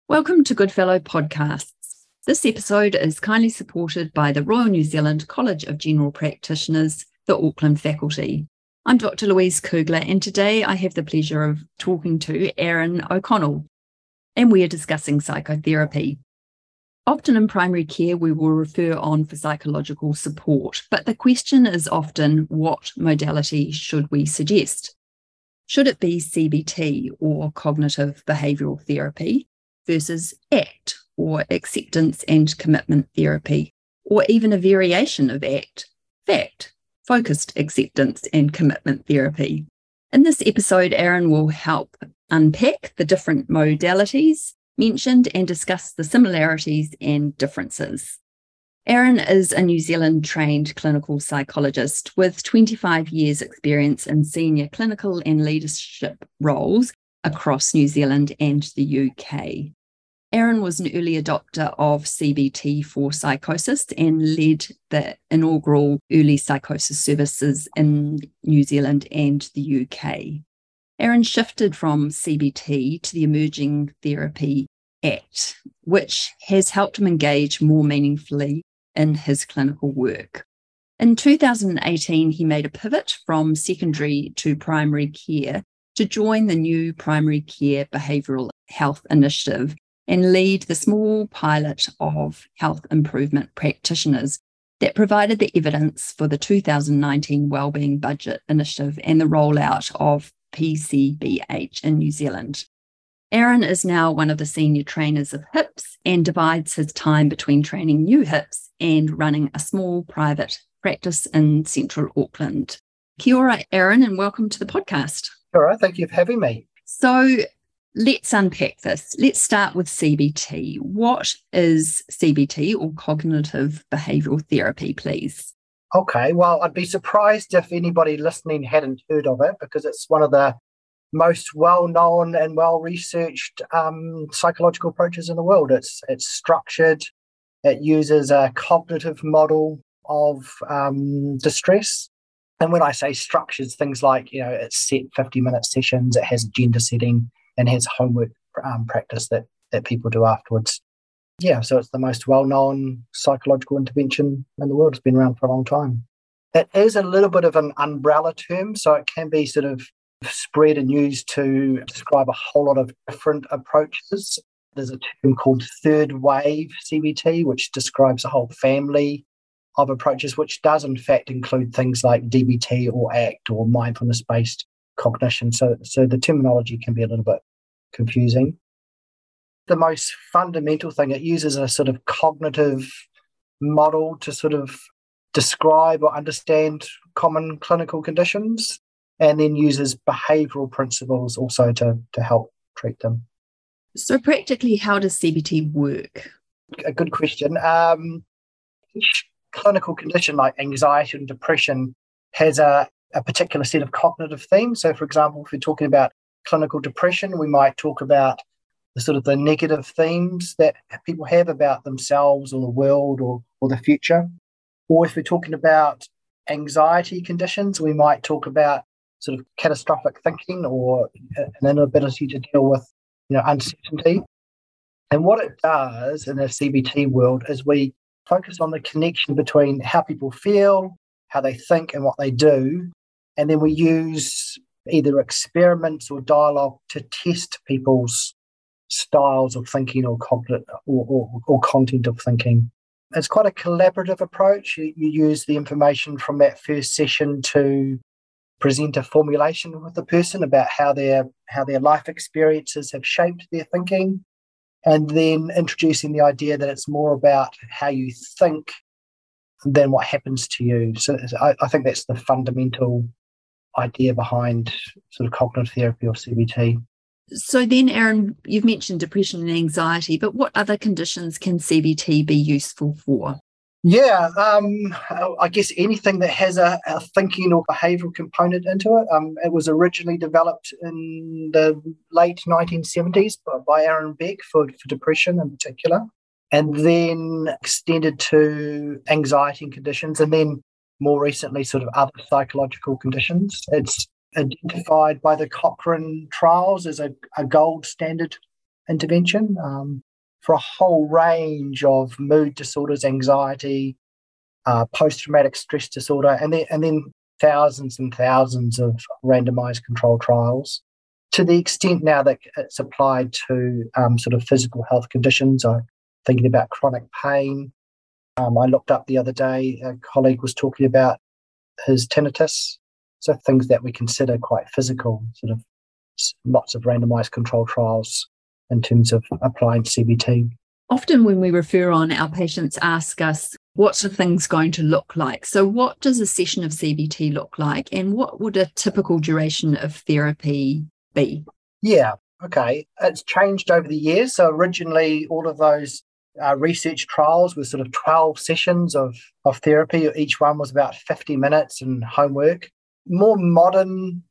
Welcome to Goodfellow Podcasts. This episode is kindly supported by the Royal New Zealand College of General Practitioners, the Auckland faculty. I'm Dr. Louise Kugler, and today I have the pleasure of talking to Erin O'Connell, and we are discussing psychotherapy. Often in primary care, we will refer on for psychological support, but the question is often, what modality should we suggest? Should it be CBT or cognitive behavioural therapy versus ACT or acceptance and commitment therapy, or even a variation of ACT, FACT, focused acceptance and commitment therapy? In this episode, Erin will help unpack the different modalities mentioned and discuss the similarities and differences. Erin is a New Zealand trained clinical psychologist with 25 years experience in senior clinical and leadership roles across New Zealand and the UK. Erin was an early adopter of CBT for psychosis and led the inaugural early psychosis services in New Zealand and the UK. Erin shifted from CBT to the emerging therapy ACT, which has helped him engage more meaningfully in his clinical work. In 2018, he made a pivot from secondary to primary care to join the new Primary Care Behavioural Health Initiative and lead the small pilot of health improvement practitioners that provided the evidence for the 2019 Wellbeing Budget Initiative and the rollout of PCBH in New Zealand. Erin is now one of the senior trainers of HIPS and divides his time between training new HIPS and running a small private practice in central Auckland. Kia ora, Erin, and welcome to the podcast. All right, thank you for having me. So let's unpack this. Let's start with CBT. What is CBT, or cognitive behavioural therapy, please? Okay, well, I'd be surprised if anybody listening hadn't heard of it, because it's one of the most well-known and well-researched psychological approaches in the world. It's structured. It uses a cognitive model of distress. And when I say structured, things like, it's set 50-minute sessions, it has agenda setting, and has homework practice that people do afterwards. Yeah, so it's the most well-known psychological intervention in the world. It's been around for a long time. It is a little bit of an umbrella term, so it can be sort of spread and used to describe a whole lot of different approaches. There's a term called third wave CBT, which describes a whole family of approaches, which does in fact include things like DBT or ACT or mindfulness-based cognition. So the terminology can be a little bit confusing. The most fundamental thing, it uses a sort of cognitive model to sort of describe or understand common clinical conditions, and then uses behavioural principles also to help treat them. So practically, how does CBT work? A good question. Each clinical condition like anxiety and depression has a particular set of cognitive themes. So, for example, if we're talking about clinical depression, we might talk about the negative themes that people have about themselves or the world or the future. Or if we're talking about anxiety conditions, we might talk about sort of catastrophic thinking or an inability to deal with uncertainty. And what it does in the CBT world is we focus on the connection between how people feel, how they think, and what they do. And then we use either experiments or dialogue to test people's styles of thinking or content of thinking. It's quite a collaborative approach. You use the information from that first session to present a formulation with the person about how their life experiences have shaped their thinking, and then introducing the idea that it's more about how you think than what happens to you. So I think that's the fundamental idea behind sort of cognitive therapy or CBT. So then, Erin, you've mentioned depression and anxiety, but what other conditions can CBT be useful for? Yeah, I guess anything that has a thinking or behavioural component into it. It was originally developed in the late 1970s by Aaron Beck for depression in particular, and then extended to anxiety conditions, and then more recently sort of other psychological conditions. It's identified by the Cochrane trials as a gold standard intervention for a whole range of mood disorders, anxiety, post-traumatic stress disorder, and then thousands and thousands of randomized controlled trials. To the extent now that it's applied to sort of physical health conditions, I'm thinking about chronic pain. I looked up the other day, a colleague was talking about his tinnitus, so things that we consider quite physical, sort of lots of randomized controlled trials in terms of applying CBT. Often when we refer on, our patients ask us, what's the things going to look like? So what does a session of CBT look like, and what would a typical duration of therapy be? Yeah, okay. It's changed over the years. So originally, all of those research trials were sort of 12 sessions of therapy. Each one was about 50 minutes and homework. More modern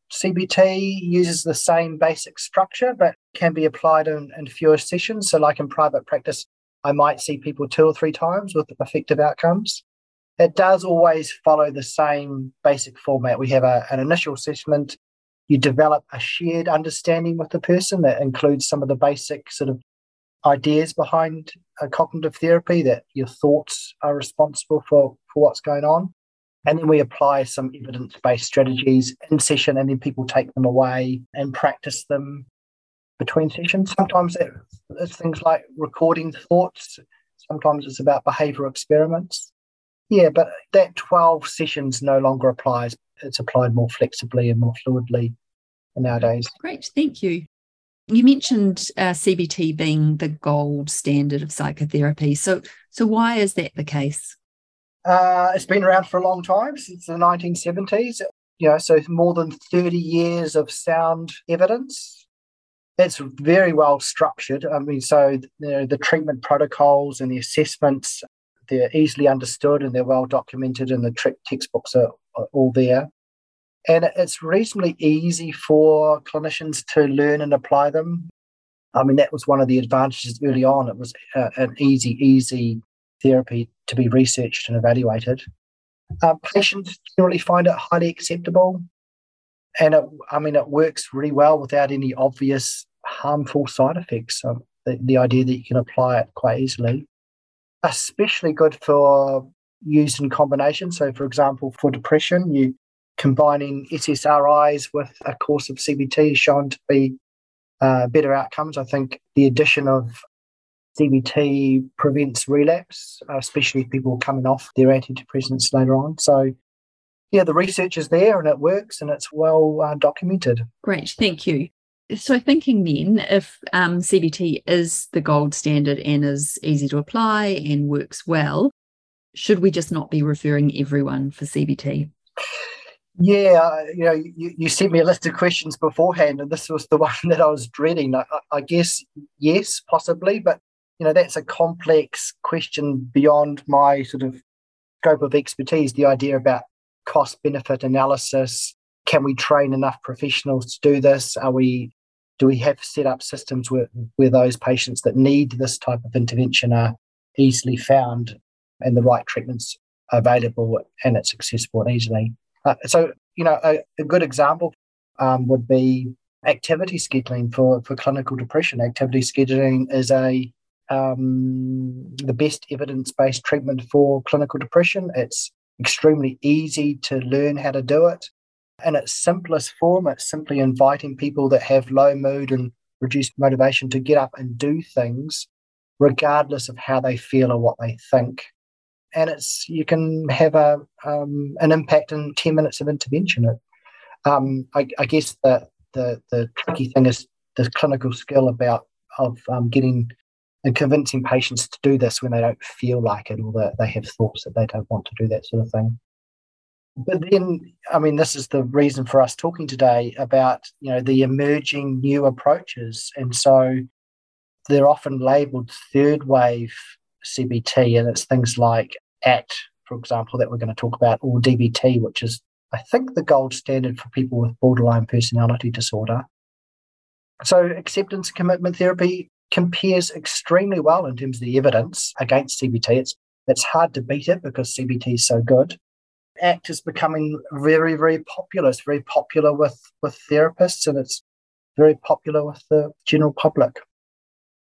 CBT uses the same basic structure, but can be applied in fewer sessions. So like in private practice, I might see people 2 or 3 times with effective outcomes. It does always follow the same basic format. We have an initial assessment. You develop a shared understanding with the person that includes some of the basic sort of ideas behind cognitive therapy, that your thoughts are responsible for what's going on. And then we apply some evidence-based strategies in session, and then people take them away and practice them between sessions. Sometimes it's things like recording thoughts. Sometimes it's about behavioural experiments. Yeah, but that 12 sessions no longer applies. It's applied more flexibly and more fluidly nowadays. Great, thank you. You mentioned CBT being the gold standard of psychotherapy. So why is that the case? It's been around for a long time, since the 1970s. So more than 30 years of sound evidence. It's very well structured. I mean, so the treatment protocols and the assessments, they're easily understood and they're well documented, and the textbooks are all there. And it's reasonably easy for clinicians to learn and apply them. I mean, that was one of the advantages early on. It was an easy therapy to be researched and evaluated. Patients generally find it highly acceptable, and it works really well without any obvious harmful side effects. The idea that you can apply it quite easily, especially good for use in combination. So, for example, for depression, you combining SSRIs with a course of CBT is shown to be better outcomes. I think the addition of CBT prevents relapse, especially people coming off their antidepressants later on. So, yeah, the research is there and it works and it's well documented. Great, thank you. So thinking then, if CBT is the gold standard and is easy to apply and works well, should we just not be referring everyone for CBT? Yeah, you sent me a list of questions beforehand, and this was the one that I was dreading. I guess, yes, possibly, but that's a complex question beyond my sort of scope of expertise. The idea about cost-benefit analysis, can we train enough professionals to do this? Do we have set up systems where those patients that need this type of intervention are easily found and the right treatments available and it's accessible and easily? So, a good example would be activity scheduling for clinical depression. Activity scheduling is the best evidence-based treatment for clinical depression. It's extremely easy to learn how to do it. In its simplest form, it's simply inviting people that have low mood and reduced motivation to get up and do things regardless of how they feel or what they think. And you can have an impact in 10 minutes of intervention. I guess the tricky thing is the clinical skill of getting and convincing patients to do this when they don't feel like it, or that they have thoughts that they don't want to do that sort of thing. But then, this is the reason for us talking today about, the emerging new approaches. And so they're often labelled third wave CBT, and it's things like ACT, for example, that we're going to talk about, or DBT, which is, I think, the gold standard for people with borderline personality disorder. So acceptance and commitment therapy compares extremely well in terms of the evidence against CBT. It's hard to beat it because CBT is so good. ACT is becoming very, very popular. It's very popular with therapists, and it's very popular with the general public.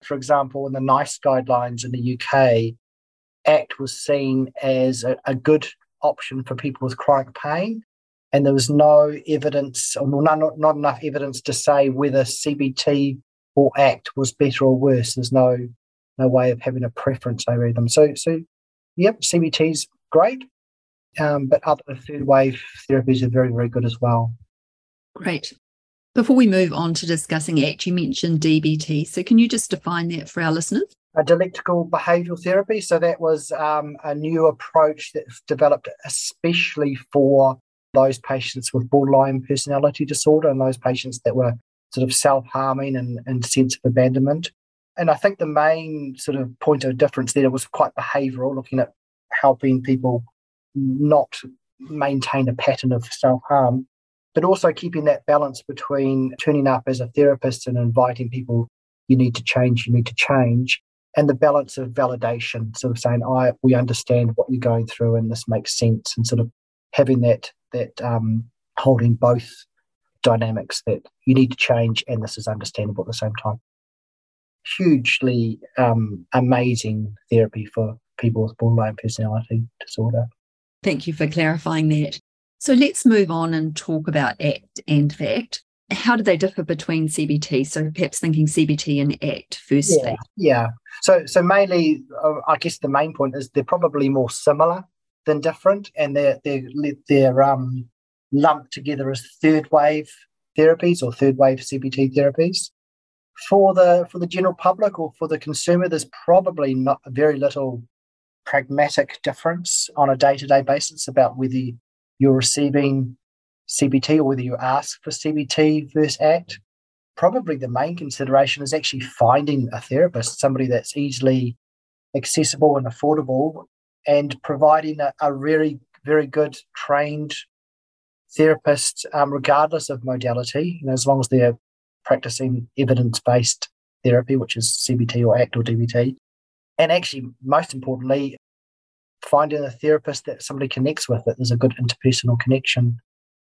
for example, in the NICE guidelines in the UK, ACT was seen as a good option for people with chronic pain. And there was no evidence, or not enough evidence to say whether CBT or ACT was better or worse. There's no way of having a preference over them. So yep, CBT is great, but other third wave therapies are very, very good as well. Great. Before we move on to discussing ACT, you mentioned DBT. So can you just define that for our listeners? A dialectical behavioural therapy. So that was a new approach that's developed especially for those patients with borderline personality disorder and those patients that were sort of self-harming and sense of abandonment. And I think the main sort of point of difference there was quite behavioural, looking at helping people not maintain a pattern of self-harm, but also keeping that balance between turning up as a therapist and inviting people, you need to change, and the balance of validation, sort of saying, we understand what you're going through and this makes sense, and sort of having that holding both dynamics, that you need to change and this is understandable at the same time. Hugely amazing therapy for people with borderline personality disorder. Thank you for clarifying that. So let's move on and talk about ACT and FACT. How do they differ between CBT? So perhaps thinking CBT and ACT firstly. Yeah. So mainly, I guess the main point is they're probably more similar than different, and they're lumped together as third wave therapies or third wave CBT therapies. For the general public or for the consumer, there's probably not very little pragmatic difference on a day-to-day basis about whether you're receiving CBT or whether you ask for CBT versus ACT. Probably the main consideration is actually finding a therapist, somebody that's easily accessible and affordable, and providing a very, very good trained therapist, regardless of modality, as long as they're practicing evidence-based therapy, which is CBT or ACT or DBT. And actually, most importantly, finding a therapist that somebody connects with, that there's a good interpersonal connection.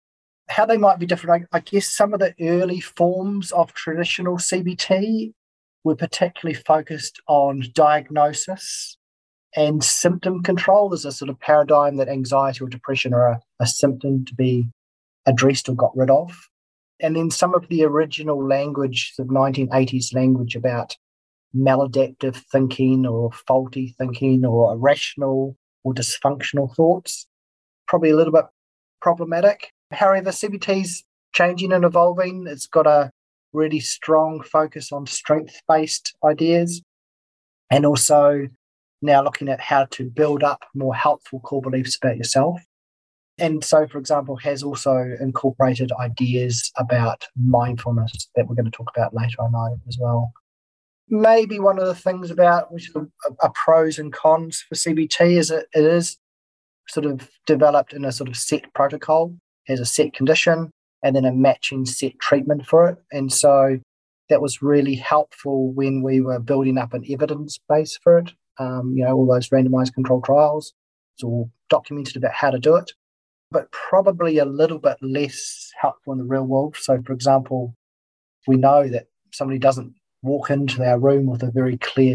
How they might be different, I guess some of the early forms of traditional CBT were particularly focused on diagnosis and symptom control. There's a sort of paradigm that anxiety or depression are a symptom to be addressed or got rid of. And then some of the original language, the 1980s language about maladaptive thinking or faulty thinking or irrational or dysfunctional thoughts, probably a little bit problematic. However, CBT's changing and evolving. It's got a really strong focus on strength-based ideas, and also now looking at how to build up more helpful core beliefs about yourself. And so, for example, has also incorporated ideas about mindfulness that we're going to talk about later, I know, as well. Maybe one of the things about which are pros and cons for CBT is it is sort of developed in a sort of set protocol, has a set condition, and then a matching set treatment for it. And so that was really helpful when we were building up an evidence base for it. All those randomized controlled trials, it's all documented about how to do it, but probably a little bit less helpful in the real world. So, for example, we know that somebody doesn't walk into our room with a very clear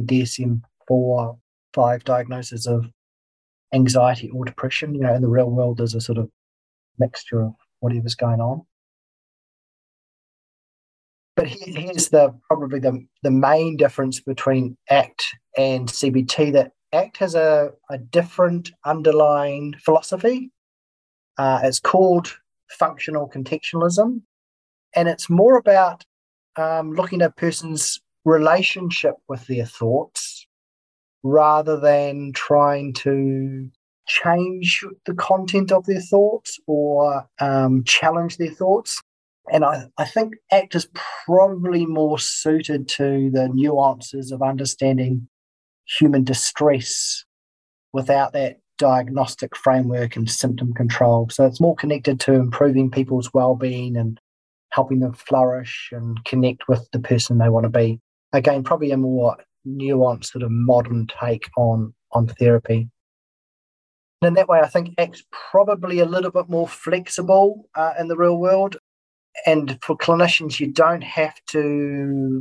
DSM-4, 5 diagnosis of anxiety or depression. In the real world, there's a sort of mixture of whatever's going on. But here's probably the main difference between ACT and CBT, that ACT has a different underlying philosophy. It's called functional contextualism, and it's more about looking at a person's relationship with their thoughts rather than trying to change the content of their thoughts or challenge their thoughts. And I think ACT is probably more suited to the nuances of understanding human distress without that diagnostic framework and symptom control. So it's more connected to improving people's well-being and helping them flourish and connect with the person they want to be. Again, probably a more nuanced sort of modern take on therapy. And in that way, I think ACT's probably a little bit more flexible in the real world. And for clinicians, you don't have to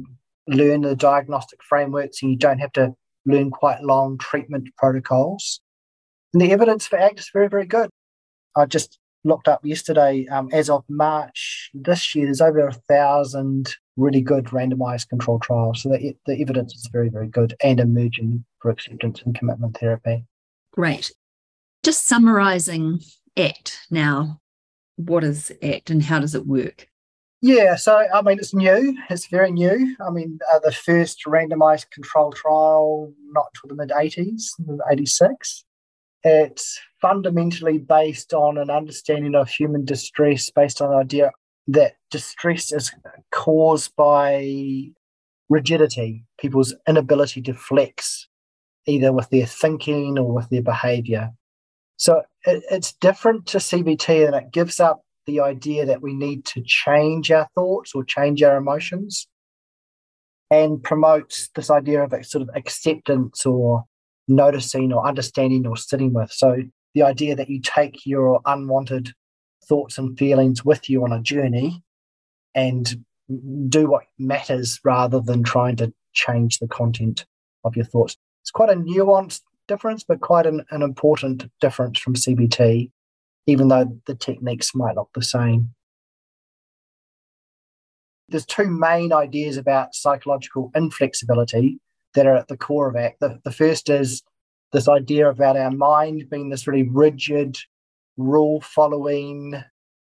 learn the diagnostic frameworks and you don't have to learn quite long treatment protocols. And the evidence for ACT is very, very good. I just looked up yesterday, as of March this year, there's over 1,000 really good randomized controlled trials. So the evidence is very, very good and emerging for acceptance and commitment therapy. Great. Just summarising ACT now. What is ACT and how does it work? Yeah, so, it's new. It's very new. The first randomized controlled trial, not till the mid-80s, 86. It's fundamentally based on an understanding of human distress, based on the idea that distress is caused by rigidity, people's inability to flex, either with their thinking or with their behaviour. So it's different to CBT, and it gives up the idea that we need to change our thoughts or change our emotions, and promotes this idea of sort of acceptance or noticing or understanding or sitting with. So the idea that you take your unwanted thoughts and feelings with you on a journey and do what matters rather than trying to change the content of your thoughts. It's quite a nuanced difference, but quite an important difference from CBT, even though the techniques might look the same. There's two main ideas about psychological inflexibility that are at the core of ACT. The first is this idea about our mind being this really rigid, rule-following,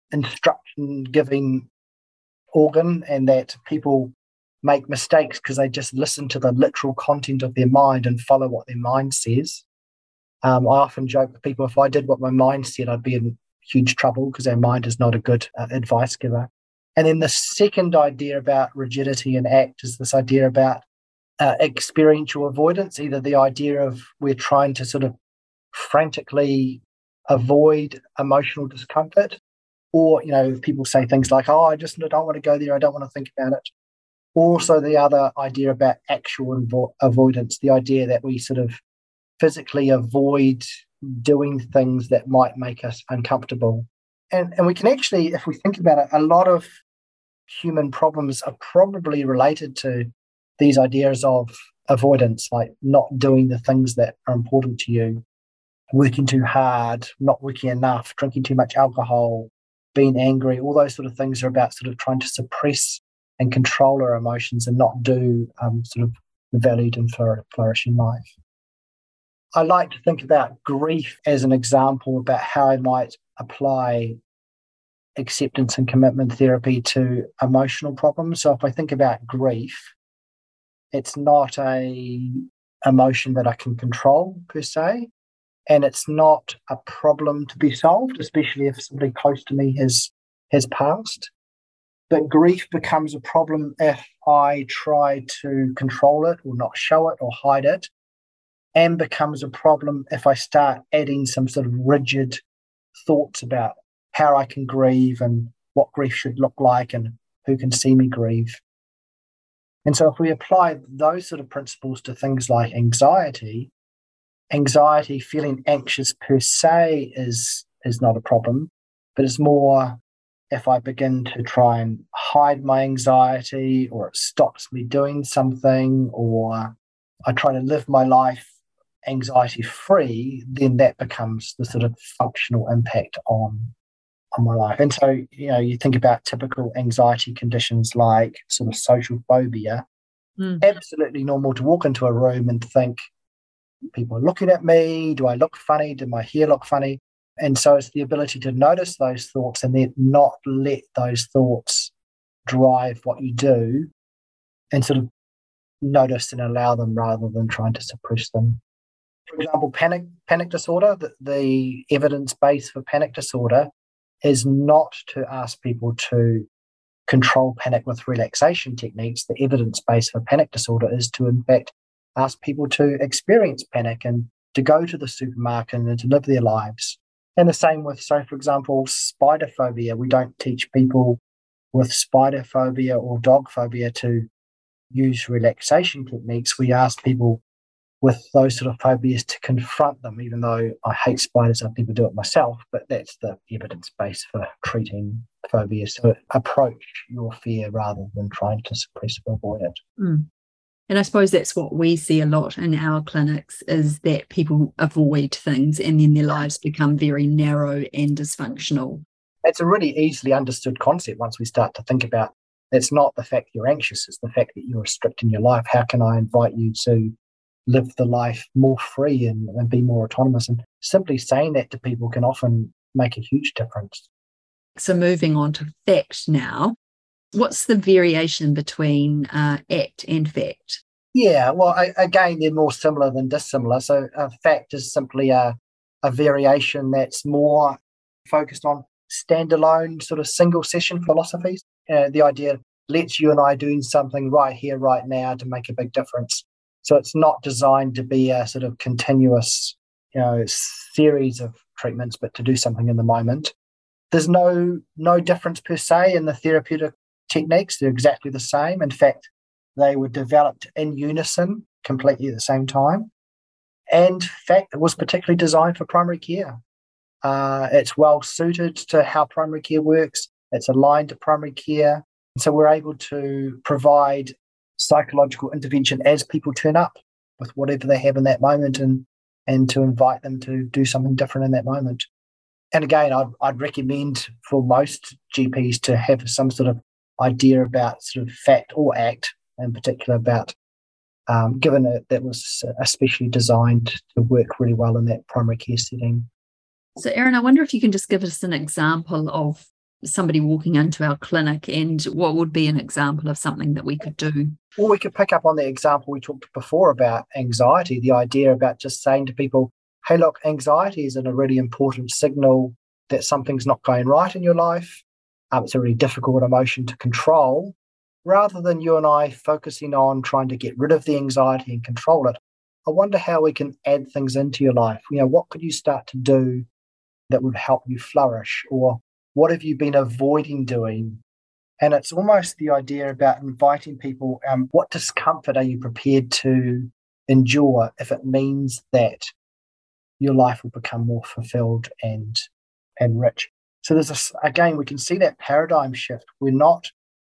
instruction-giving organ, and that people make mistakes because they just listen to the literal content of their mind and follow what their mind says. I often joke with people, if I did what my mind said, I'd be in huge trouble because our mind is not a good advice giver. And then the second idea about rigidity and ACT is this idea about experiential avoidance, either the idea of we're trying to sort of frantically avoid emotional discomfort, or, people say things like, I just don't want to go there, I don't want to think about it. Also the other idea about actual avoidance, the idea that we sort of physically avoid doing things that might make us uncomfortable. And we can actually, if we think about it, a lot of human problems are probably related to these ideas of avoidance, like not doing the things that are important to you, working too hard, not working enough, drinking too much alcohol, being angry. All those sort of things are about sort of trying to suppress and control our emotions and not do sort of valued and flourishing life. I like to think about grief as an example about how I might apply acceptance and commitment therapy to emotional problems. So if I think about grief, it's not a emotion that I can control per se, and it's not a problem to be solved, especially if somebody close to me has passed. But grief becomes a problem if I try to control it or not show it or hide it, and becomes a problem if I start adding some sort of rigid thoughts about how I can grieve and what grief should look like and who can see me grieve. And so if we apply those sort of principles to things like anxiety, feeling anxious per se is not a problem, but it's more if I begin to try and hide my anxiety, or it stops me doing something, or I try to live my life anxiety-free, then that becomes the sort of functional impact on my life. And so, you think about typical anxiety conditions like sort of social phobia. Absolutely normal to walk into a room and think, people are looking at me, do I look funny, did my hair look funny? And so it's the ability to notice those thoughts and then not let those thoughts drive what you do, and sort of notice and allow them rather than trying to suppress them. For example, panic disorder, the evidence base for panic disorder is not to ask people to control panic with relaxation techniques. The evidence base for panic disorder is to, in fact, ask people to experience panic and to go to the supermarket and to live their lives. And the same with, so for example, spider phobia. We don't teach people with spider phobia or dog phobia to use relaxation techniques. We ask people with those sort of phobias to confront them, even though I hate spiders, I'd never do it myself, but that's the evidence base for treating phobias. So approach your fear rather than trying to suppress or avoid it. And I suppose that's what we see a lot in our clinics, is that people avoid things and then their lives become very narrow and dysfunctional. It's a really easily understood concept once we start to think about it's not the fact you're anxious, it's the fact that you're restricting your life. How can I invite you to live the life more free and be more autonomous? And simply saying that to people can often make a huge difference. So moving on to fact now, what's the variation between ACT and FACT? Yeah, well, again, they're more similar than dissimilar. So FACT is simply a variation that's more focused on standalone sort of single session philosophies. The idea, let's you and I doing something right here, right now to make a big difference. So it's not designed to be a sort of continuous, series of treatments, but to do something in the moment. There's no difference per se in the therapeutic techniques. They're exactly the same. In fact, they were developed in unison completely at the same time. And FACT was particularly designed for primary care. It's well suited to how primary care works. It's aligned to primary care. And so we're able to provide psychological intervention as people turn up with whatever they have in that moment and to invite them to do something different in that moment. And again, I'd recommend for most GPs to have some sort of idea about sort of FACT or ACT in particular, about given that was especially designed to work really well in that primary care setting. So Erin, I wonder if you can just give us an example of somebody walking into our clinic, and what would be an example of something that we could do? Well, we could pick up on the example we talked before about anxiety, the idea about just saying to people, hey, look, anxiety is a really important signal that something's not going right in your life. It's a really difficult emotion to control. Rather than you and I focusing on trying to get rid of the anxiety and control it, I wonder how we can add things into your life. What could you start to do that would help you flourish? Or what have you been avoiding doing? And it's almost the idea about inviting people, what discomfort are you prepared to endure if it means that your life will become more fulfilled and rich? So again, we can see that paradigm shift. We're not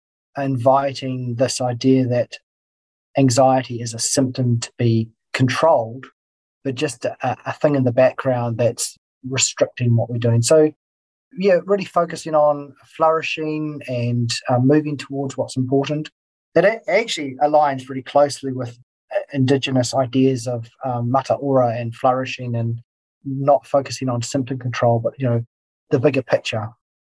inviting this idea that anxiety is a symptom to be controlled, but just a thing in the background that's restricting what we're doing. So yeah, really focusing on flourishing and moving towards what's important. That actually aligns really closely with Indigenous ideas of mata ora and flourishing, and not focusing on symptom control, but the bigger picture.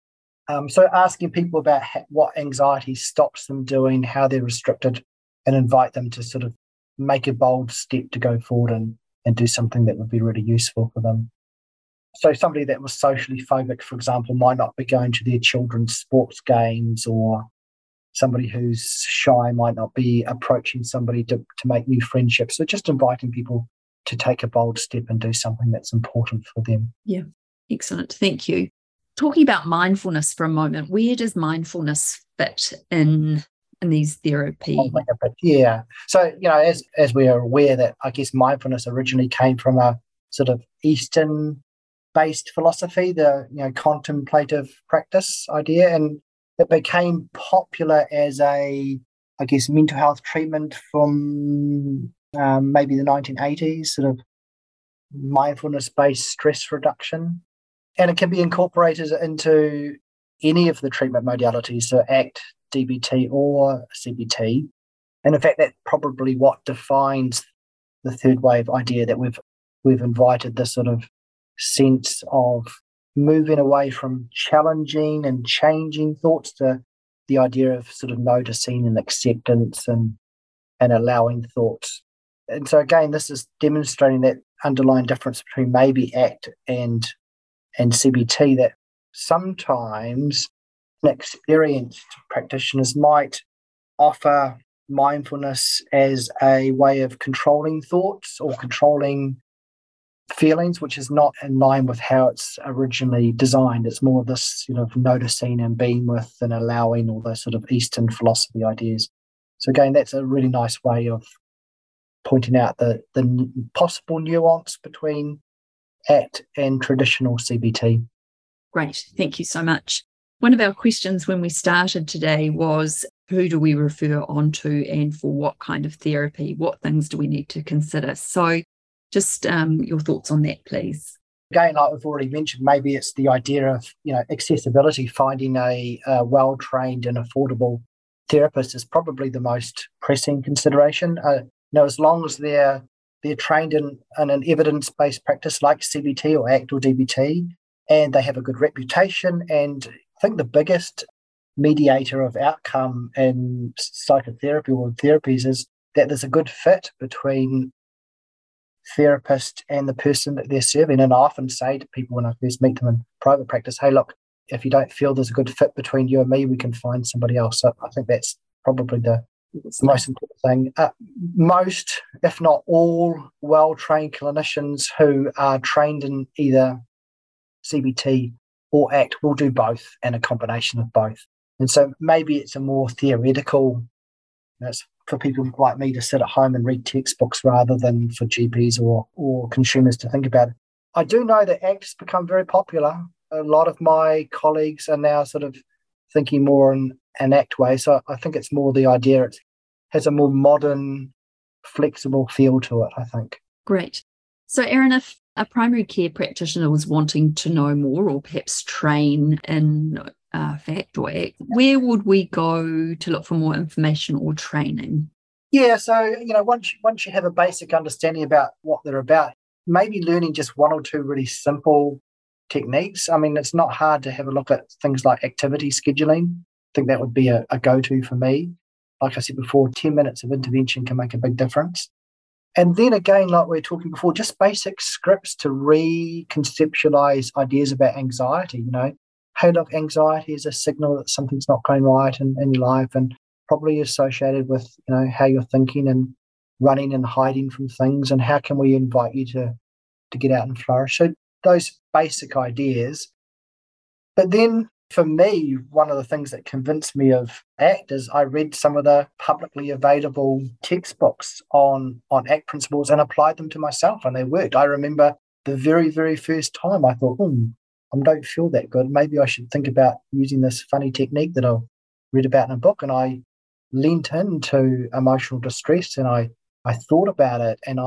So asking people about what anxiety stops them doing, how they're restricted, and invite them to sort of make a bold step to go forward and do something that would be really useful for them. So somebody that was socially phobic, for example, might not be going to their children's sports games, or somebody who's shy might not be approaching somebody to make new friendships. So just inviting people to take a bold step and do something that's important for them. Yeah, excellent. Thank you. Talking about mindfulness for a moment, where does mindfulness fit in these therapy? Yeah. So, as we are aware that I guess mindfulness originally came from a sort of Eastern-based philosophy, the contemplative practice idea, and it became popular as a, I guess, mental health treatment from maybe the 1980s, sort of mindfulness-based stress reduction. And it can be incorporated into any of the treatment modalities, so ACT, DBT, or CBT. And in fact, that's probably what defines the third wave idea, that we've invited this sort of sense of moving away from challenging and changing thoughts to the idea of sort of noticing and acceptance and allowing thoughts. And so again, this is demonstrating that underlying difference between maybe ACT and CBT, that sometimes experienced practitioners might offer mindfulness as a way of controlling thoughts or controlling feelings, which is not in line with how it's originally designed. It's more of this noticing and being with and allowing, all those sort of Eastern philosophy ideas. So again, that's a really nice way of pointing out the possible nuance between ACT and traditional CBT. Great. Thank you so much. One of our questions when we started today was, who do we refer on to and for what kind of therapy? What things do we need to consider? So just your thoughts on that, please. Again, like we've already mentioned, maybe it's the idea of, accessibility. Finding a well-trained and affordable therapist is probably the most pressing consideration. As long as they're trained in an evidence-based practice like CBT or ACT or DBT, and they have a good reputation. And I think the biggest mediator of outcome in psychotherapy or therapies is that there's a good fit between therapist and the person that they're serving. And I often say to people when I first meet them in private practice, hey, look, if you don't feel there's a good fit between you and me, we can find somebody else. So I think that's probably the most important thing. Most, if not all, well-trained clinicians who are trained in either CBT or ACT will do both and a combination of both. And so maybe it's a more theoretical, it's for people like me to sit at home and read textbooks rather than for GPs or consumers to think about it. I do know that ACT has become very popular. A lot of my colleagues are now sort of thinking more in an ACT way. So I think it's more the idea it has a more modern, flexible feel to it, I think. Great. So Erin, if a primary care practitioner was wanting to know more or perhaps train in FACT or ACT, where would we go to look for more information or training? Yeah, so, once you have a basic understanding about what they're about, maybe learning just one or two really simple techniques. I mean, it's not hard to have a look at things like activity scheduling. I think that would be a go-to for me. Like I said before, 10 minutes of intervention can make a big difference. And then again, like we were talking before, just basic scripts to reconceptualize ideas about anxiety. Hey, look, anxiety is a signal that something's not going right in your life, and probably associated with, how you're thinking and running and hiding from things, and how can we invite you to get out and flourish. So those basic ideas. But then for me, one of the things that convinced me of ACT is I read some of the publicly available textbooks on ACT principles and applied them to myself, and they worked. I remember the very, very first time I thought, I don't feel that good. Maybe I should think about using this funny technique that I read about in a book. And I leaned into emotional distress and I thought about it, and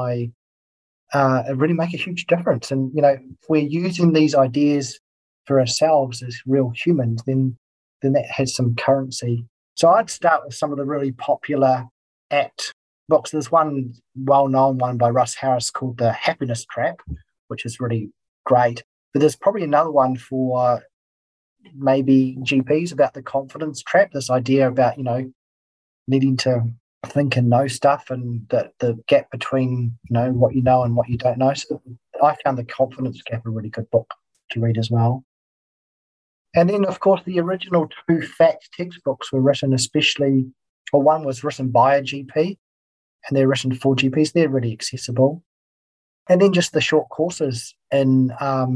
it really make a huge difference. And, if we're using these ideas for ourselves as real humans, then that has some currency. So I'd start with some of the really popular ACT books. There's one well-known one by Russ Harris called The Happiness Trap, which is really great. But there's probably another one for maybe GPs about the confidence trap, this idea about, needing to think and know stuff, and the gap between, what you know and what you don't know. So I found The Confidence Gap a really good book to read as well. And then, of course, the original two FACT textbooks were written one was written by a GP, and they're written for GPs. They're really accessible. And then just the short courses in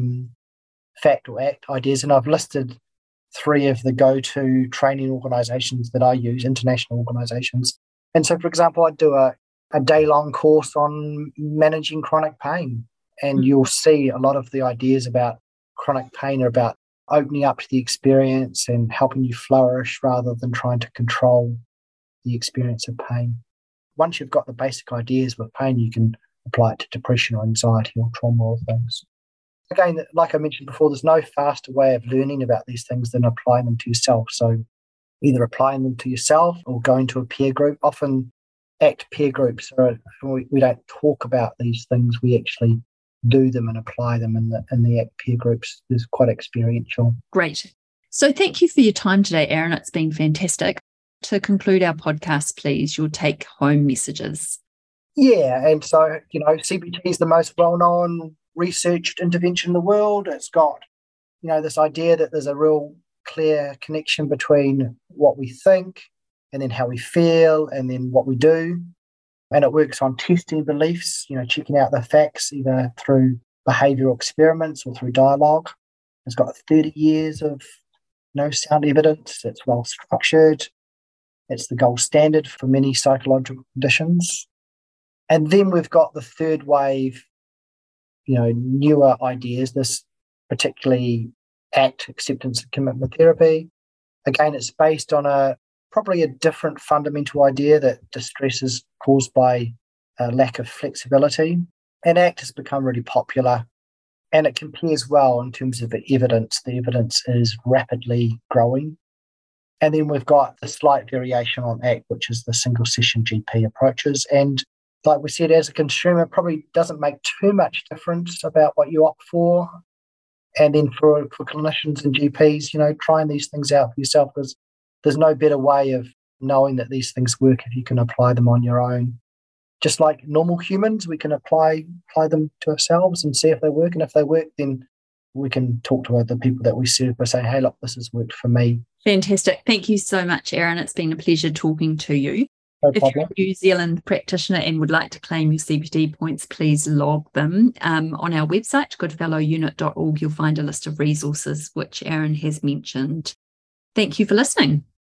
FACT or ACT ideas. And I've listed 3 of the go-to training organisations that I use, international organisations. And so, for example, I'd do a day-long course on managing chronic pain. And you'll see a lot of the ideas about chronic pain are about opening up to the experience and helping you flourish rather than trying to control the experience of pain. Once you've got the basic ideas with pain, you can apply it to depression or anxiety or trauma or things. Again, like I mentioned before, there's no faster way of learning about these things than applying them to yourself. So either applying them to yourself or going to a peer group. Often ACT peer groups, we don't talk about these things. We actually do them and apply them in the ACT peer groups. Is quite experiential. Great. So thank you for your time today, Erin. It's been fantastic. To conclude our podcast, please, your take-home messages. Yeah, and so, CBT is the most well-known researched intervention in the world. It's got, this idea that there's a real clear connection between what we think and then how we feel and then what we do. And it works on testing beliefs, checking out the facts either through behavioural experiments or through dialogue. It's got 30 years of sound evidence. It's well structured. It's the gold standard for many psychological conditions. And then we've got the third wave, newer ideas, this particularly ACT, acceptance and commitment therapy. Again, it's based on probably a different fundamental idea that distress is caused by a lack of flexibility. And ACT has become really popular, and it compares well in terms of the evidence. The evidence is rapidly growing. And then we've got the slight variation on ACT, which is the single session GP approaches. And like we said, as a consumer, it probably doesn't make too much difference about what you opt for. And then for clinicians and GPs, trying these things out for yourself, because there's no better way of knowing that these things work if you can apply them on your own. Just like normal humans, we can apply them to ourselves and see if they work. And if they work, then we can talk to other people that we serve by saying, hey, look, this has worked for me. Fantastic. Thank you so much, Aaron. It's been a pleasure talking to you. No if problem. you're a New Zealand practitioner and would like to claim your CPD points, please log them. On our website, goodfellowunit.org, you'll find a list of resources which Aaron has mentioned. Thank you for listening.